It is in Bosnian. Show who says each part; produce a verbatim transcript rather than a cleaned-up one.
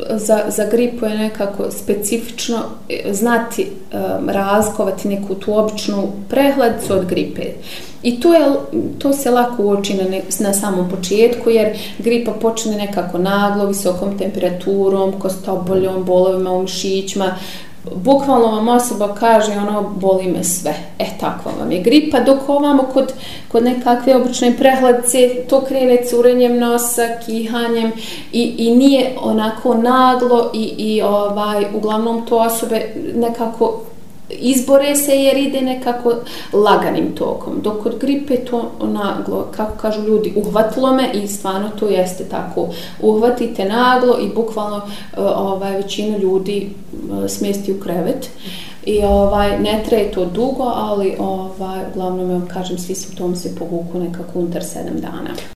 Speaker 1: za, za gripu je nekako specifično znati um, razlikovati neku tu običnu prehladicu od gripe. I to, je, to se lako uoči na, ne, na samom početku, jer gripa počne nekako naglo, visokom temperaturom, kostoboljom, bolovima u mišićima. Bukvalno vam osoba kaže ono, boli me sve. E, takva vam je gripa, dok ovamo kod, kod nekakve obične prehladice to krene curenjem nosa, kihanjem i, i nije onako naglo i, i ovaj, uglavnom to osobe nekako izbore se jer ide nekako laganim tokom. Dok kod gripe to naglo, kako kažu ljudi, uhvatilo me i stvarno to jeste tako. Uhvatite naglo i bukvalno ovaj, većinu ljudi smjesti u krevet. I ovaj, ne traje to dugo, ali ovaj, uglavnom, kažem, svi simptomi se povuku nekako unutar sedam dana.